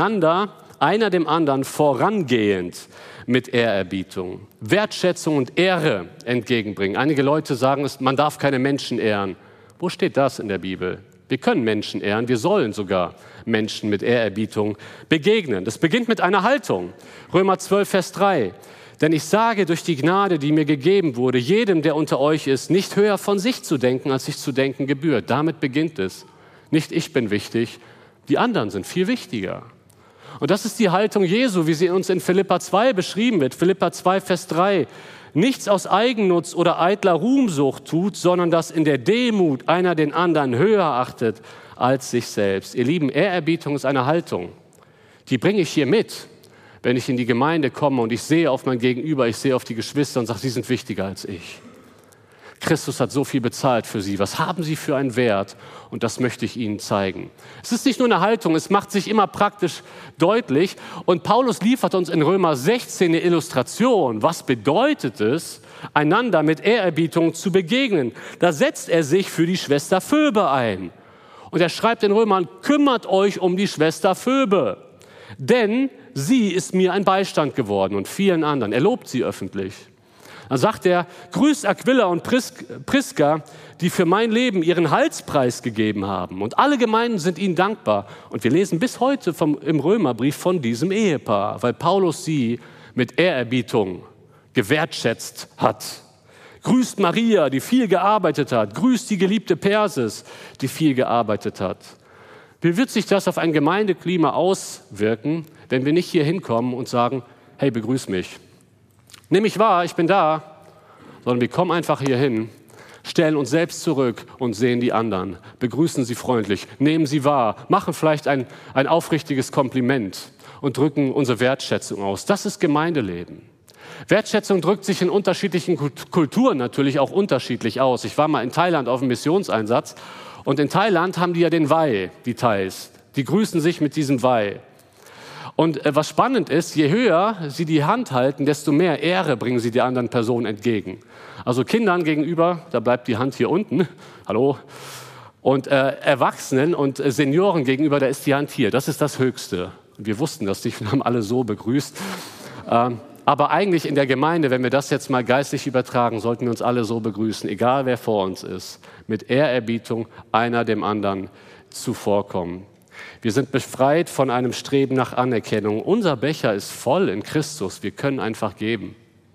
einer dem anderen vorangehend mit Ehrerbietung. Wertschätzung und Ehre entgegenbringen. Einige Leute sagen, man darf keine Menschen ehren. Wo steht das in der Bibel? Wir können Menschen ehren, wir sollen sogar Menschen mit Ehrerbietung begegnen. Das beginnt mit einer Haltung. Römer 12, Vers 3. Denn ich sage durch die Gnade, die mir gegeben wurde, jedem, der unter euch ist, nicht höher von sich zu denken, als sich zu denken gebührt. Damit beginnt es. Nicht ich bin wichtig, die anderen sind viel wichtiger. Und das ist die Haltung Jesu, wie sie uns in Philipper 2 beschrieben wird. Philipper 2, Vers 3. Nichts aus Eigennutz oder eitler Ruhmsucht tut, sondern dass in der Demut einer den anderen höher achtet als sich selbst. Ihr Lieben, Ehrerbietung ist eine Haltung. Die bringe ich hier mit, wenn ich in die Gemeinde komme und ich sehe auf mein Gegenüber, ich sehe auf die Geschwister und sage, sie sind wichtiger als ich. Christus hat so viel bezahlt für sie. Was haben sie für einen Wert? Und das möchte ich ihnen zeigen. Es ist nicht nur eine Haltung, es macht sich immer praktisch deutlich. Und Paulus liefert uns in Römer 16 eine Illustration. Was bedeutet es, einander mit Ehrerbietung zu begegnen? Da setzt er sich für die Schwester Phoebe ein. Und er schreibt in Römern, kümmert euch um die Schwester Phoebe. Denn sie ist mir ein Beistand geworden und vielen anderen. Er lobt sie öffentlich. Dann sagt er, grüßt Aquila und Priska, die für mein Leben ihren Halspreis gegeben haben. Und alle Gemeinden sind ihnen dankbar. Und wir lesen bis heute im Römerbrief von diesem Ehepaar, weil Paulus sie mit Ehrerbietung gewertschätzt hat. Grüßt Maria, die viel gearbeitet hat. Grüßt die geliebte Persis, die viel gearbeitet hat. Wie wird sich das auf ein Gemeindeklima auswirken, wenn wir nicht hier hinkommen und sagen, hey, begrüß mich. Nimm mich wahr, ich bin da, sondern wir kommen einfach hier hin, stellen uns selbst zurück und sehen die anderen, begrüßen sie freundlich, nehmen sie wahr, machen vielleicht ein aufrichtiges Kompliment und drücken unsere Wertschätzung aus. Das ist Gemeindeleben. Wertschätzung drückt sich in unterschiedlichen Kulturen natürlich auch unterschiedlich aus. Ich war mal in Thailand auf einem Missionseinsatz und in Thailand haben die ja den Wai, die Thais. Die grüßen sich mit diesem Wai. Und was spannend ist, je höher sie die Hand halten, desto mehr Ehre bringen sie der anderen Person entgegen. Also Kindern gegenüber, da bleibt die Hand hier unten, hallo. Und Erwachsenen und Senioren gegenüber, da ist die Hand hier. Das ist das Höchste. Wir wussten das nicht, wir haben alle so begrüßt. Aber eigentlich in der Gemeinde, wenn wir das jetzt mal geistlich übertragen, sollten wir uns alle so begrüßen, egal wer vor uns ist, mit Ehrerbietung einer dem anderen zuvorkommen. Wir sind befreit von einem Streben nach Anerkennung. Unser Becher ist voll in Christus. Wir können einfach geben.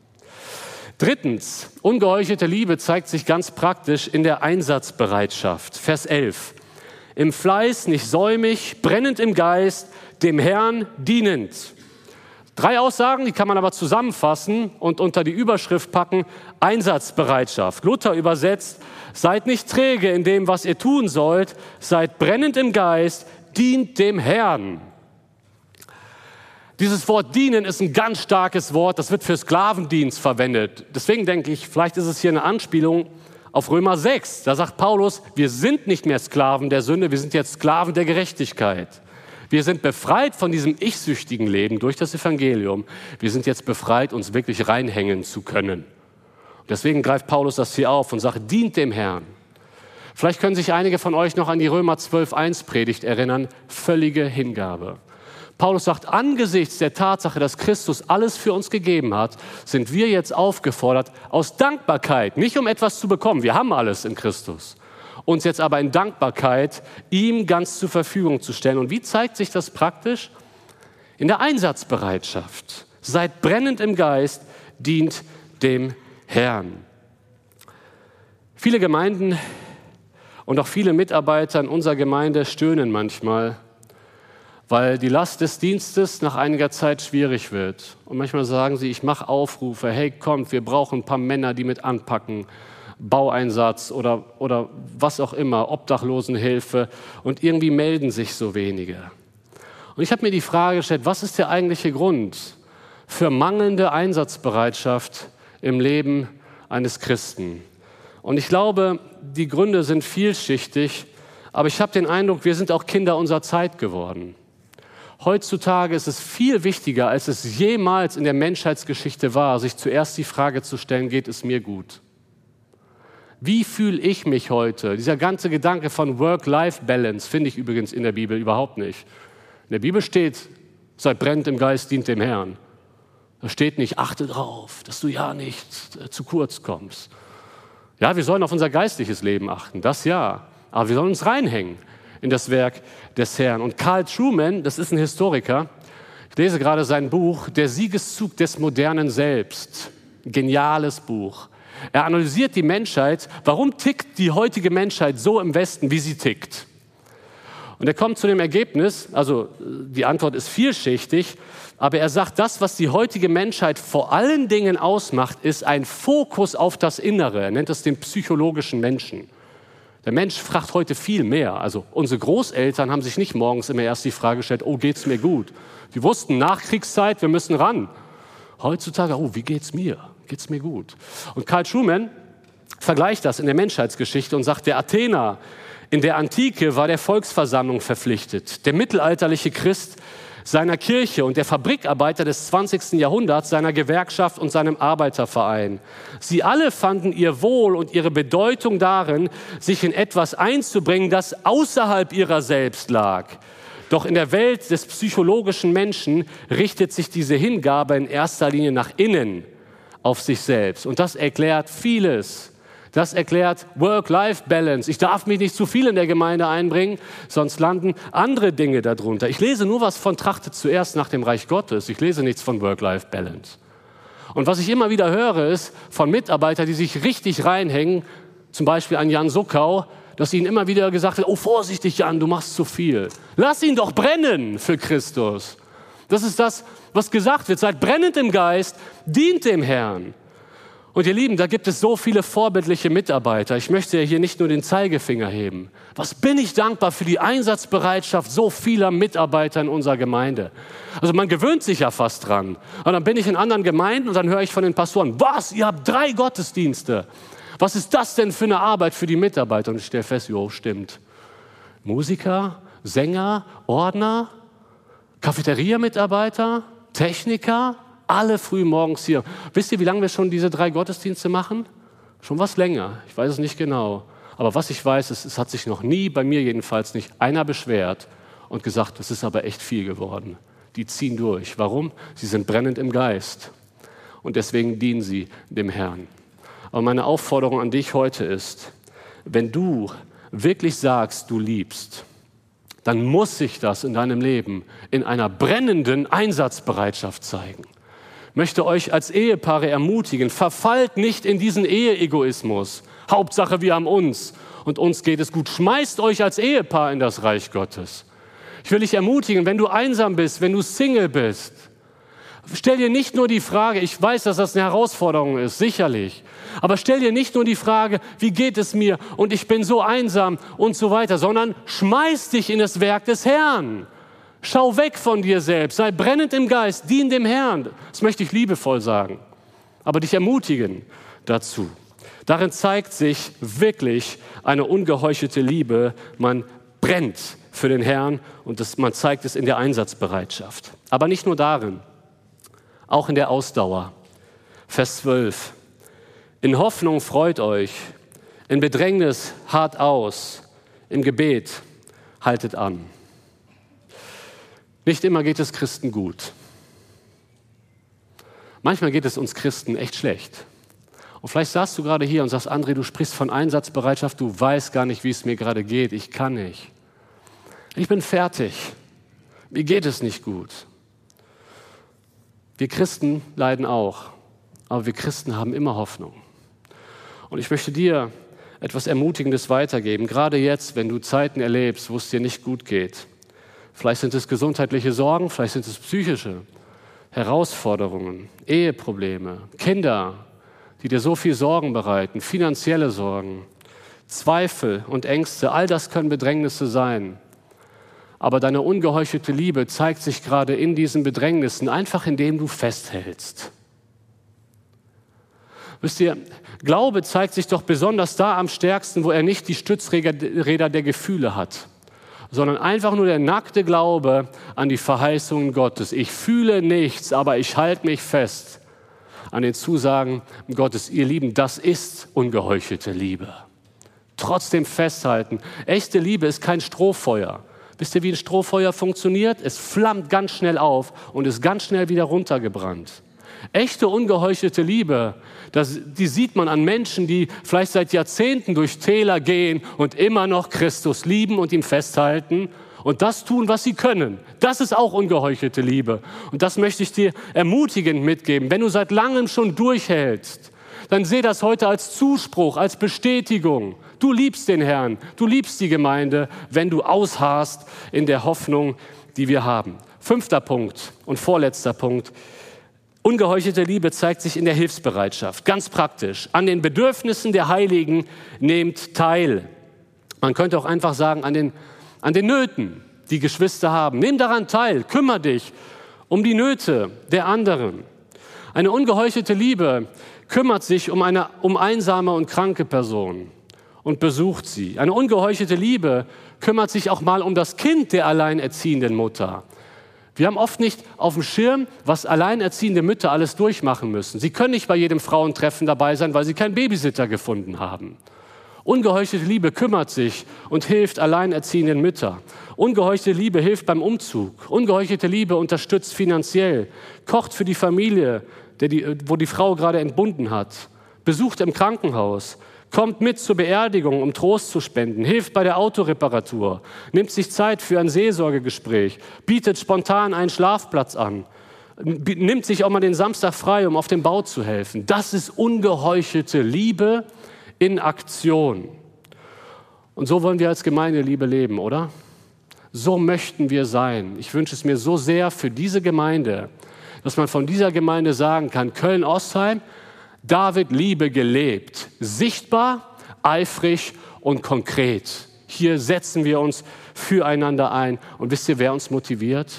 Drittens, ungeheuchelte Liebe zeigt sich ganz praktisch in der Einsatzbereitschaft. Vers 11. Im Fleiß nicht säumig, brennend im Geist, dem Herrn dienend. 3 Aussagen, die kann man aber zusammenfassen und unter die Überschrift packen, Einsatzbereitschaft. Luther übersetzt, seid nicht träge in dem, was ihr tun sollt, seid brennend im Geist, dient dem Herrn. Dieses Wort dienen ist ein ganz starkes Wort, das wird für Sklavendienst verwendet. Deswegen denke ich, vielleicht ist es hier eine Anspielung auf Römer 6. Da sagt Paulus, wir sind nicht mehr Sklaven der Sünde, wir sind jetzt Sklaven der Gerechtigkeit. Wir sind befreit von diesem ich-süchtigen Leben durch das Evangelium. Wir sind jetzt befreit, uns wirklich reinhängen zu können. Deswegen greift Paulus das hier auf und sagt, dient dem Herrn. Vielleicht können sich einige von euch noch an die Römer 12,1 Predigt erinnern, völlige Hingabe. Paulus sagt, angesichts der Tatsache, dass Christus alles für uns gegeben hat, sind wir jetzt aufgefordert, aus Dankbarkeit, nicht um etwas zu bekommen, wir haben alles in Christus, uns jetzt aber in Dankbarkeit ihm ganz zur Verfügung zu stellen. Und wie zeigt sich das praktisch? In der Einsatzbereitschaft. Seid brennend im Geist, dient dem Herrn. Viele Gemeinden und auch viele Mitarbeiter in unserer Gemeinde stöhnen manchmal, weil die Last des Dienstes nach einiger Zeit schwierig wird. Und manchmal sagen sie, ich mache Aufrufe, hey kommt, wir brauchen ein paar Männer, die mit anpacken, Baueinsatz oder was auch immer, Obdachlosenhilfe, und irgendwie melden sich so wenige. Und ich habe mir die Frage gestellt, was ist der eigentliche Grund für mangelnde Einsatzbereitschaft im Leben eines Christen? Und ich glaube, die Gründe sind vielschichtig, aber ich habe den Eindruck, wir sind auch Kinder unserer Zeit geworden. Heutzutage ist es viel wichtiger, als es jemals in der Menschheitsgeschichte war, sich zuerst die Frage zu stellen, geht es mir gut? Wie fühle ich mich heute? Dieser ganze Gedanke von Work-Life-Balance finde ich übrigens in der Bibel überhaupt nicht. In der Bibel steht, seid brennend im Geist, dient dem Herrn. Da steht nicht, achte drauf, dass du ja nicht zu kurz kommst. Ja, wir sollen auf unser geistliches Leben achten, das ja. Aber wir sollen uns reinhängen in das Werk des Herrn. Und Carl Trueman, das ist ein Historiker, ich lese gerade sein Buch, Der Siegeszug des modernen Selbst. Geniales Buch. Er analysiert die Menschheit, warum tickt die heutige Menschheit so im Westen, wie sie tickt. Und er kommt zu dem Ergebnis, also die Antwort ist vielschichtig, aber er sagt, das, was die heutige Menschheit vor allen Dingen ausmacht, ist ein Fokus auf das Innere. Er nennt es den psychologischen Menschen. Der Mensch fragt heute viel mehr. Also unsere Großeltern haben sich nicht morgens immer erst die Frage gestellt, oh, geht's mir gut? Die wussten, Nachkriegszeit, wir müssen ran. Heutzutage, oh, wie geht's mir? Geht's mir gut? Und Carl Trueman vergleicht das in der Menschheitsgeschichte und sagt, der Athener in der Antike war der Volksversammlung verpflichtet. Der mittelalterliche Christ seiner Kirche und der Fabrikarbeiter des 20. Jahrhunderts seiner Gewerkschaft und seinem Arbeiterverein. Sie alle fanden ihr Wohl und ihre Bedeutung darin, sich in etwas einzubringen, das außerhalb ihrer selbst lag. Doch in der Welt des psychologischen Menschen richtet sich diese Hingabe in erster Linie nach innen auf sich selbst. Und das erklärt vieles. Das erklärt Work-Life-Balance. Ich darf mich nicht zu viel in der Gemeinde einbringen, sonst landen andere Dinge darunter. Ich lese nur was von Trachtet zuerst nach dem Reich Gottes. Ich lese nichts von Work-Life-Balance. Und was ich immer wieder höre, ist von Mitarbeitern, die sich richtig reinhängen, zum Beispiel an Jan Suckau, dass ihnen immer wieder gesagt wird, oh vorsichtig Jan, du machst zu viel. Lass ihn doch brennen für Christus. Das ist das, was gesagt wird. Seid brennend im Geist, dient dem Herrn. Und ihr Lieben, da gibt es so viele vorbildliche Mitarbeiter. Ich möchte ja hier nicht nur den Zeigefinger heben. Was bin ich dankbar für die Einsatzbereitschaft so vieler Mitarbeiter in unserer Gemeinde. Also man gewöhnt sich ja fast dran. Und dann bin ich in anderen Gemeinden und dann höre ich von den Pastoren, was, ihr habt 3 Gottesdienste. Was ist das denn für eine Arbeit für die Mitarbeiter? Und ich stelle fest, jo, stimmt. Musiker, Sänger, Ordner, Cafeteria-Mitarbeiter, Techniker, alle früh morgens hier. Wisst ihr, wie lange wir schon diese 3 Gottesdienste machen? Schon was länger. Ich weiß es nicht genau. Aber was ich weiß, es hat sich noch nie, bei mir jedenfalls nicht, einer beschwert und gesagt, das ist aber echt viel geworden. Die ziehen durch. Warum? Sie sind brennend im Geist. Und deswegen dienen sie dem Herrn. Aber meine Aufforderung an dich heute ist, wenn du wirklich sagst, du liebst, dann muss sich das in deinem Leben in einer brennenden Einsatzbereitschaft zeigen. Ich möchte euch als Ehepaare ermutigen, verfallt nicht in diesen Eheegoismus. Hauptsache, wir haben uns und uns geht es gut. Schmeißt euch als Ehepaar in das Reich Gottes. Ich will dich ermutigen, wenn du einsam bist, wenn du Single bist, stell dir nicht nur die Frage, ich weiß, dass das eine Herausforderung ist, sicherlich, aber stell dir nicht nur die Frage, wie geht es mir und ich bin so einsam und so weiter, sondern schmeiß dich in das Werk des Herrn. Schau weg von dir selbst, sei brennend im Geist, dien dem Herrn. Das möchte ich liebevoll sagen, aber dich ermutigen dazu. Darin zeigt sich wirklich eine ungeheuchelte Liebe. Man brennt für den Herrn und man zeigt es in der Einsatzbereitschaft. Aber nicht nur darin, auch in der Ausdauer. Vers 12. In Hoffnung freut euch, in Bedrängnis hart aus, im Gebet haltet an. Nicht immer geht es Christen gut. Manchmal geht es uns Christen echt schlecht. Und vielleicht saßt du gerade hier und sagst, André, du sprichst von Einsatzbereitschaft, du weißt gar nicht, wie es mir gerade geht. Ich kann nicht. Ich bin fertig. Mir geht es nicht gut. Wir Christen leiden auch, aber wir Christen haben immer Hoffnung. Und ich möchte dir etwas Ermutigendes weitergeben, gerade jetzt, wenn du Zeiten erlebst, wo es dir nicht gut geht. Vielleicht sind es gesundheitliche Sorgen, vielleicht sind es psychische Herausforderungen, Eheprobleme, Kinder, die dir so viel Sorgen bereiten, finanzielle Sorgen, Zweifel und Ängste, all das können Bedrängnisse sein. Aber deine ungeheuchelte Liebe zeigt sich gerade in diesen Bedrängnissen, einfach indem du festhältst. Wisst ihr, Glaube zeigt sich doch besonders da am stärksten, wo er nicht die Stützräder der Gefühle hat, sondern einfach nur der nackte Glaube an die Verheißungen Gottes. Ich fühle nichts, aber ich halte mich fest an den Zusagen Gottes. Ihr Lieben, das ist ungeheuchelte Liebe. Trotzdem festhalten. Echte Liebe ist kein Strohfeuer. Wisst ihr, wie ein Strohfeuer funktioniert? Es flammt ganz schnell auf und ist ganz schnell wieder runtergebrannt. Echte ungeheuchelte Liebe, die sieht man an Menschen, die vielleicht seit Jahrzehnten durch Täler gehen und immer noch Christus lieben und ihm festhalten und das tun, was sie können. Das ist auch ungeheuchelte Liebe. Und das möchte ich dir ermutigend mitgeben. Wenn du seit langem schon durchhältst, dann seh das heute als Zuspruch, als Bestätigung. Du liebst den Herrn, du liebst die Gemeinde, wenn du ausharrst in der Hoffnung, die wir haben. 5. Punkt und vorletzter Punkt. Ungeheuchelte Liebe zeigt sich in der Hilfsbereitschaft. Ganz praktisch. An den Bedürfnissen der Heiligen nehmt teil. Man könnte auch einfach sagen, an den Nöten, die Geschwister haben. Nimm daran teil, kümmere dich um die Nöte der anderen. Eine ungeheuchelte Liebe kümmert sich um einsame und kranke Personen und besucht sie. Eine ungeheuchelte Liebe kümmert sich auch mal um das Kind der alleinerziehenden Mutter. Wir haben oft nicht auf dem Schirm, was alleinerziehende Mütter alles durchmachen müssen. Sie können nicht bei jedem Frauentreffen dabei sein, weil sie keinen Babysitter gefunden haben. Ungeheuchelte Liebe kümmert sich und hilft alleinerziehenden Müttern. Ungeheuchelte Liebe hilft beim Umzug. Ungeheuchelte Liebe unterstützt finanziell, kocht für die Familie, wo die Frau gerade entbunden hat, besucht im Krankenhaus, kommt mit zur Beerdigung, um Trost zu spenden, hilft bei der Autoreparatur, nimmt sich Zeit für ein Seelsorgegespräch, bietet spontan einen Schlafplatz an, nimmt sich auch mal den Samstag frei, um auf dem Bau zu helfen. Das ist ungeheuchelte Liebe in Aktion. Und so wollen wir als Gemeindeliebe leben, oder? So möchten wir sein. Ich wünsche es mir so sehr für diese Gemeinde, dass man von dieser Gemeinde sagen kann, Köln-Ostheim, da wird Liebe gelebt, sichtbar, eifrig und konkret. Hier setzen wir uns füreinander ein. Und wisst ihr, wer uns motiviert?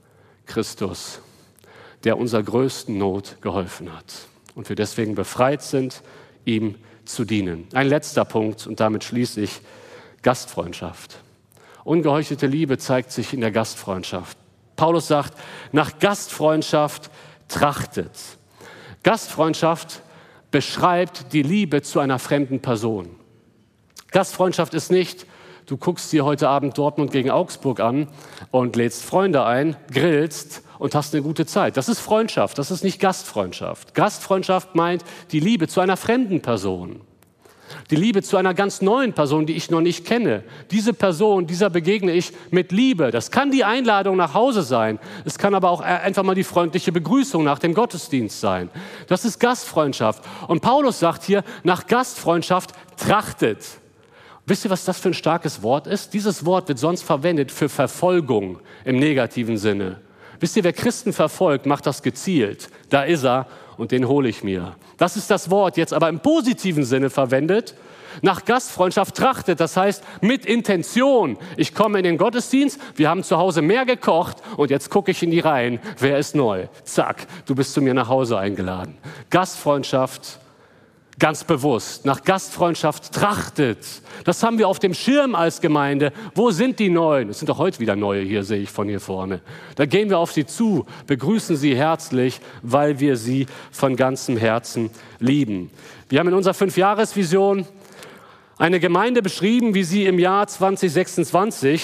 Christus, der unserer größten Not geholfen hat. Und wir deswegen befreit sind, ihm zu dienen. Ein letzter Punkt, und damit schließe ich, Gastfreundschaft. Ungeheuchelte Liebe zeigt sich in der Gastfreundschaft. Paulus sagt, nach Gastfreundschaft trachtet. Gastfreundschaft beschreibt die Liebe zu einer fremden Person. Gastfreundschaft ist nicht, du guckst dir heute Abend Dortmund gegen Augsburg an und lädst Freunde ein, grillst und hast eine gute Zeit. Das ist Freundschaft, das ist nicht Gastfreundschaft. Gastfreundschaft meint die Liebe zu einer fremden Person. Die Liebe zu einer ganz neuen Person, die ich noch nicht kenne. Diese Person, dieser begegne ich mit Liebe. Das kann die Einladung nach Hause sein. Es kann aber auch einfach mal die freundliche Begrüßung nach dem Gottesdienst sein. Das ist Gastfreundschaft. Und Paulus sagt hier, nach Gastfreundschaft trachtet. Wisst ihr, was das für ein starkes Wort ist? Dieses Wort wird sonst verwendet für Verfolgung im negativen Sinne. Wisst ihr, wer Christen verfolgt, macht das gezielt. Da ist er und den hole ich mir. Das ist das Wort jetzt aber im positiven Sinne verwendet. Nach Gastfreundschaft trachtet, das heißt mit Intention. Ich komme in den Gottesdienst, wir haben zu Hause mehr gekocht und jetzt gucke ich in die Reihen, wer ist neu? Zack, du bist zu mir nach Hause eingeladen. Gastfreundschaft ganz bewusst, nach Gastfreundschaft trachtet. Das haben wir auf dem Schirm als Gemeinde. Wo sind die Neuen? Es sind doch heute wieder Neue hier, sehe ich von hier vorne. Da gehen wir auf sie zu, begrüßen sie herzlich, weil wir sie von ganzem Herzen lieben. Wir haben in unserer 5-Jahres-Vision eine Gemeinde beschrieben, wie sie im Jahr 2026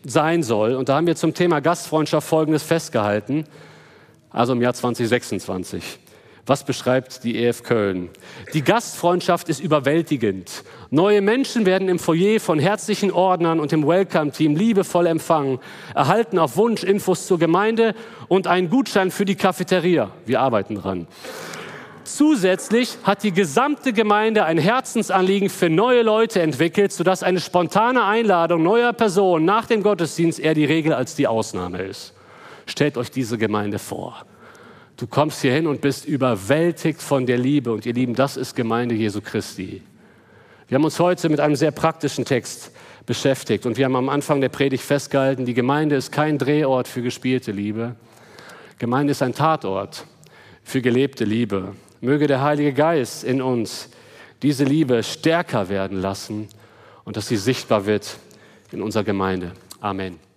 sein soll. Und da haben wir zum Thema Gastfreundschaft Folgendes festgehalten, also im Jahr 2026. Was beschreibt die EF Köln? Die Gastfreundschaft ist überwältigend. Neue Menschen werden im Foyer von herzlichen Ordnern und dem Welcome-Team liebevoll empfangen, erhalten auf Wunsch Infos zur Gemeinde und einen Gutschein für die Cafeteria. Wir arbeiten dran. Zusätzlich hat die gesamte Gemeinde ein Herzensanliegen für neue Leute entwickelt, sodass eine spontane Einladung neuer Personen nach dem Gottesdienst eher die Regel als die Ausnahme ist. Stellt euch diese Gemeinde vor. Du kommst hier hin und bist überwältigt von der Liebe. Und ihr Lieben, das ist Gemeinde Jesu Christi. Wir haben uns heute mit einem sehr praktischen Text beschäftigt. Und wir haben am Anfang der Predigt festgehalten, die Gemeinde ist kein Drehort für gespielte Liebe. Gemeinde ist ein Tatort für gelebte Liebe. Möge der Heilige Geist in uns diese Liebe stärker werden lassen und dass sie sichtbar wird in unserer Gemeinde. Amen.